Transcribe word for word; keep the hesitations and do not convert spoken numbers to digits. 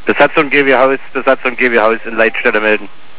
Besatzung G W Haus, Besatzung G W Haus in Leitstelle melden.